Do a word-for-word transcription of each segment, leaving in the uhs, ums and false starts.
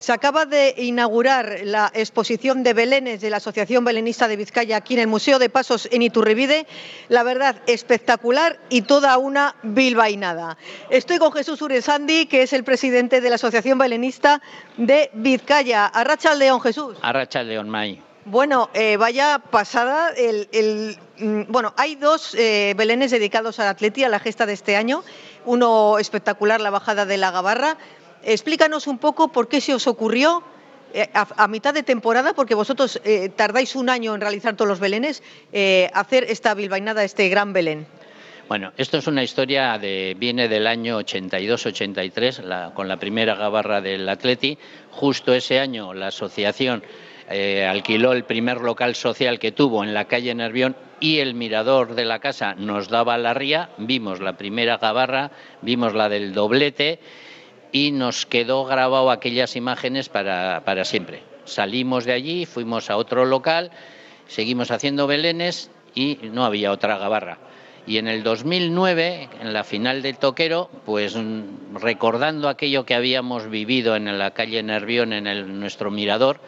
Se acaba de inaugurar la exposición de belenes de la Asociación Belenista de Vizcaya aquí en el Museo de Pasos en Iturribide. La verdad, espectacular y toda una bilbainada. Estoy con Jesús Uresandi, que es el presidente de la Asociación Belenista de Vizcaya. Arratsaldeon, Jesús. Arratsaldeon, Mai. Bueno, eh, vaya pasada. El, el, bueno, hay dos eh, belenes dedicados al atleti, a la gesta de este año. Uno espectacular, la bajada de la Gabarra. Explícanos un poco por qué se os ocurrió eh, a, a mitad de temporada, porque vosotros eh, tardáis un año en realizar todos los belenes, eh, hacer esta bilbainada, este gran Belén. Bueno, esto es una historia de viene del año ochenta y dos ochenta y tres, la, con la primera Gabarra del Atleti. Justo ese año la asociación eh, alquiló el primer local social que tuvo en la calle Nervión y el mirador de la casa nos daba la ría. Vimos la primera Gabarra, vimos la del doblete y nos quedó grabado aquellas imágenes para, para siempre. Salimos de allí, fuimos a otro local, seguimos haciendo belenes y no había otra Gabarra. Y en el dos mil nueve, en la final del Toquero, pues recordando aquello que habíamos vivido en la calle Nervión, en el, nuestro mirador,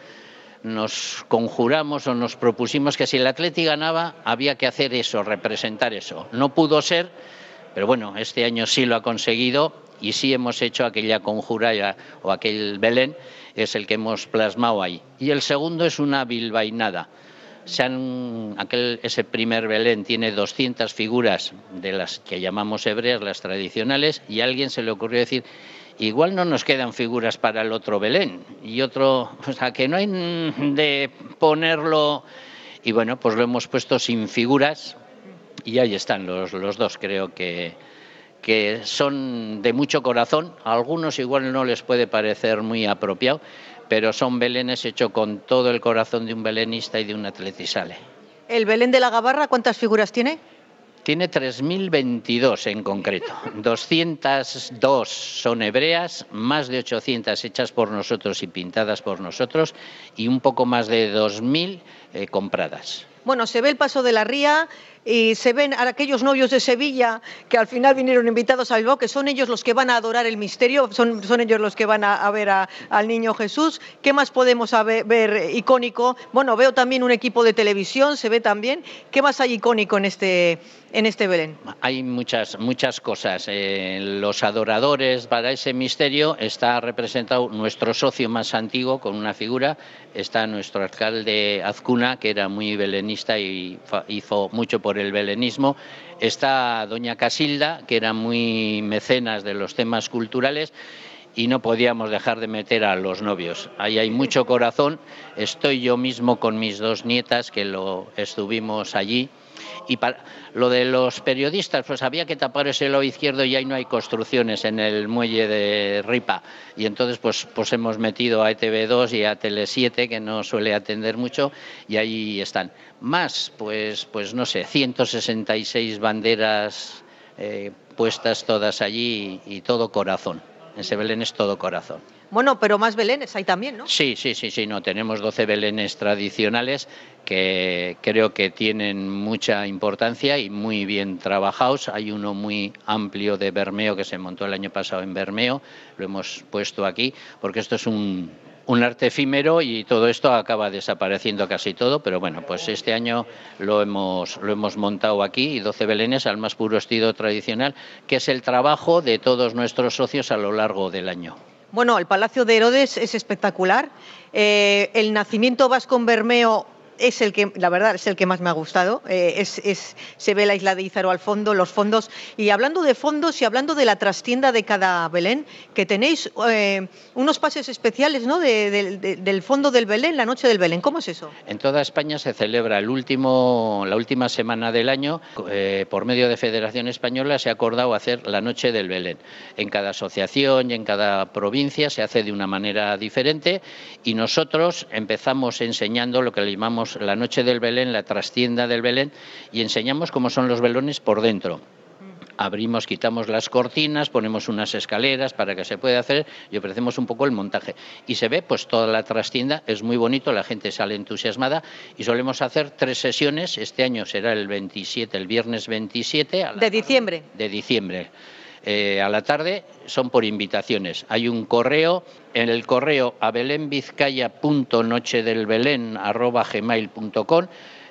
nos conjuramos o nos propusimos que si el Atleti ganaba, había que hacer eso, representar eso. No pudo ser, pero bueno, este año sí lo ha conseguido. Y sí hemos hecho aquella conjura ya, o aquel Belén, es el que hemos plasmado ahí. Y el segundo es una bilbainada. Se han, aquel, ese primer Belén tiene doscientas figuras de las que llamamos hebreas, las tradicionales, y a alguien se le ocurrió decir, igual no nos quedan figuras para el otro Belén. Y otro, o sea, que no hay de ponerlo. Y bueno, pues lo hemos puesto sin figuras, y ahí están los, los dos, creo que... que son de mucho corazón. A algunos igual no les puede parecer muy apropiado, pero son belenes hechos con todo el corazón de un belenista y de un atletisale. ¿El Belén de la Gabarra cuántas figuras tiene? Tiene tres mil veintidós en concreto. doscientas dos son hebreas, más de ochocientas hechas por nosotros y pintadas por nosotros, y un poco más de dos mil eh, compradas. Bueno, se ve el paso de la ría y se ven a aquellos novios de Sevilla que al final vinieron invitados a Bilbao, que son ellos los que van a adorar el misterio, son, son ellos los que van a, a ver a, al niño Jesús. ¿Qué más podemos a ver, ver icónico? Bueno, veo también un equipo de televisión, se ve también. ¿Qué más hay icónico en este, en este Belén? Hay muchas, muchas cosas. Eh, los adoradores para ese misterio está representado nuestro socio más antiguo con una figura, está nuestro alcalde Azcuna, que era muy belenista y hizo mucho por el belenismo, está doña Casilda, que era muy mecenas de los temas culturales, y no podíamos dejar de meter a los novios. Ahí hay mucho corazón. Estoy yo mismo con mis dos nietas, que lo estuvimos allí. Y para lo de los periodistas, pues había que tapar ese lado izquierdo y ahí no hay construcciones en el muelle de Ripa. Y entonces pues, pues hemos metido a E T V dos y a Tele siete, que no suele atender mucho, y ahí están. Más, pues, pues no sé, ciento sesenta y seis banderas eh, puestas todas allí y, y todo corazón. Ese Belén es todo corazón. Bueno, pero más belenes hay también, ¿no? Sí, sí, sí, sí, no, tenemos doce belenes tradicionales que creo que tienen mucha importancia y muy bien trabajados. Hay uno muy amplio de Bermeo que se montó el año pasado en Bermeo, lo hemos puesto aquí, porque esto es un, un arte efímero y todo esto acaba desapareciendo casi todo, pero bueno, pues este año lo hemos, lo hemos montado aquí, y doce belenes al más puro estilo tradicional, que es el trabajo de todos nuestros socios a lo largo del año. Bueno, el Palacio de Herodes es espectacular. Eh, el nacimiento vasco en Bermeo es el que, la verdad, es el que más me ha gustado. Eh, es, es, se ve la isla de Ízaro al fondo, los fondos. Y hablando de fondos y hablando de la trastienda de cada Belén, que tenéis eh, unos pases especiales, ¿no? De, de, de, del fondo del Belén, la noche del Belén. ¿Cómo es eso? En toda España se celebra el último, la última semana del año. Eh, por medio de Federación Española se ha acordado hacer la noche del Belén. En cada asociación y en cada provincia se hace de una manera diferente, y nosotros empezamos enseñando lo que le llamamos la noche del Belén, la trastienda del Belén, y enseñamos cómo son los velones por dentro. Abrimos, quitamos las cortinas, ponemos unas escaleras para que se pueda hacer y ofrecemos un poco el montaje. Y se ve pues toda la trastienda, es muy bonito, la gente sale entusiasmada, y solemos hacer tres sesiones. Este año será el veintisiete, el viernes veintisiete. A la ¿De diciembre? De diciembre. eh, a la tarde son por invitaciones. Hay un correo, en el correo a belenvizcaya punto nochedelbelén arroba gmail punto com,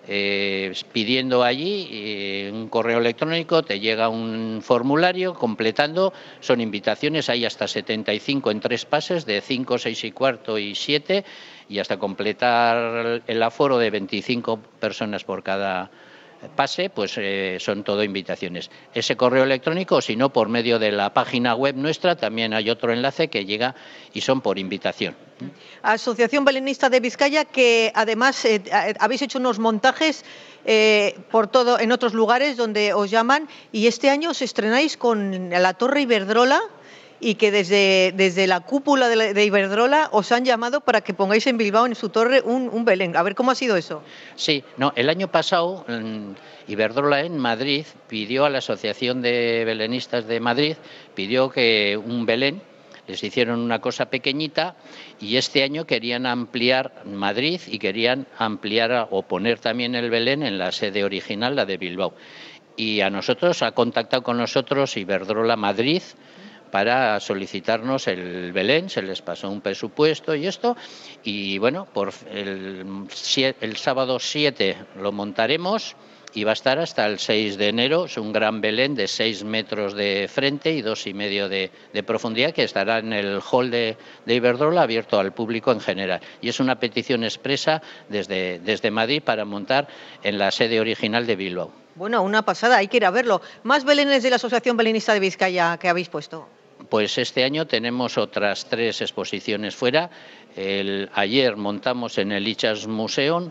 eh, pidiendo allí eh, un correo electrónico, te llega un formulario completando, son invitaciones, hay hasta setenta y cinco en tres pases, de cinco, seis y cuarto y siete, y hasta completar el aforo de veinticinco personas por cada pase, pues eh, son todo invitaciones. Ese correo electrónico, o si no, por medio de la página web nuestra, también hay otro enlace que llega y son por invitación. Asociación Belenista de Vizcaya, que además eh, habéis hecho unos montajes eh, por todo en otros lugares donde os llaman, y este año os estrenáis con la Torre Iberdrola, y que desde, desde la cúpula de, la, de Iberdrola os han llamado para que pongáis en Bilbao, en su torre, un, un Belén. A ver, ¿cómo ha sido eso? Sí, no, el año pasado Iberdrola en Madrid pidió a la Asociación de Belenistas de Madrid, pidió que un Belén, les hicieron una cosa pequeñita, y este año querían ampliar Madrid y querían ampliar o poner también el Belén en la sede original, la de Bilbao. Y a nosotros, ha contactado con nosotros Iberdrola Madrid para solicitarnos el Belén, se les pasó un presupuesto y esto, y bueno, por el, el sábado siete lo montaremos y va a estar hasta el seis de enero. Es un gran Belén de seis metros de frente y dos y medio de, de profundidad, que estará en el hall de, de Iberdrola, abierto al público en general. Y es una petición expresa desde, desde Madrid para montar en la sede original de Bilbao. Bueno, una pasada, hay que ir a verlo. ¿Más Belenes de la Asociación Belenista de Vizcaya que habéis puesto? Pues este año tenemos otras tres exposiciones fuera. El, ayer montamos en el Rijksmuseum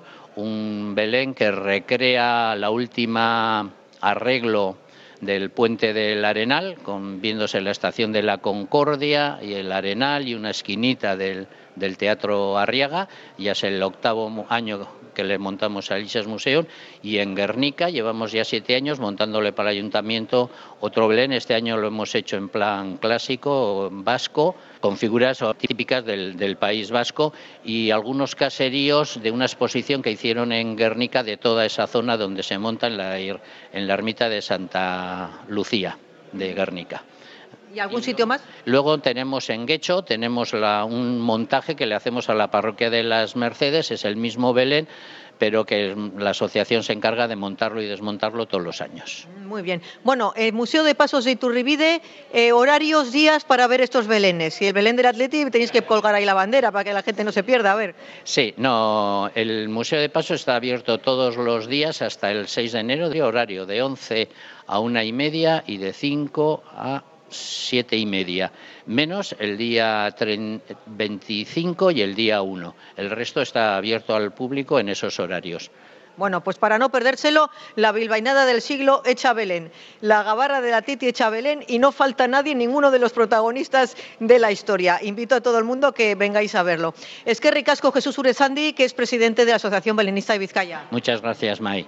un Belén que recrea la última arreglo del puente del Arenal, con, viéndose la estación de la Concordia y el Arenal y una esquinita del, del Teatro Arriaga. Ya es el octavo año que le montamos al Rijksmuseum, y en Guernica llevamos ya siete años montándole para el ayuntamiento otro Belén. Este año lo hemos hecho en plan clásico, vasco, con figuras típicas del, del País Vasco, y algunos caseríos de una exposición que hicieron en Guernica de toda esa zona donde se monta en la, en la ermita de Santa Lucía de Guernica. ¿Y algún sitio más? Luego tenemos en Guecho, tenemos la, un montaje que le hacemos a la parroquia de las Mercedes, es el mismo Belén, pero que la asociación se encarga de montarlo y desmontarlo todos los años. Muy bien. Bueno, el Museo de Pasos de Iturribide, eh, horarios, días para ver estos Belenes. Y el Belén del Atleti tenéis que colgar ahí la bandera para que la gente no se pierda, a ver. Sí, no, el Museo de Pasos está abierto todos los días hasta el seis de enero, de horario de once a una y media y de cinco a siete y media, menos el día veinticinco y el día uno. El resto está abierto al público en esos horarios. Bueno, pues para no perdérselo, la bilbainada del siglo hecha Belén, la gabarra de la Titi hecha Belén, y no falta nadie, ninguno de los protagonistas de la historia. Invito a todo el mundo que vengáis a verlo. Eskerrik asko Jesús Urezandi, que es presidente de la Asociación Belenista de Vizcaya. Muchas gracias, May.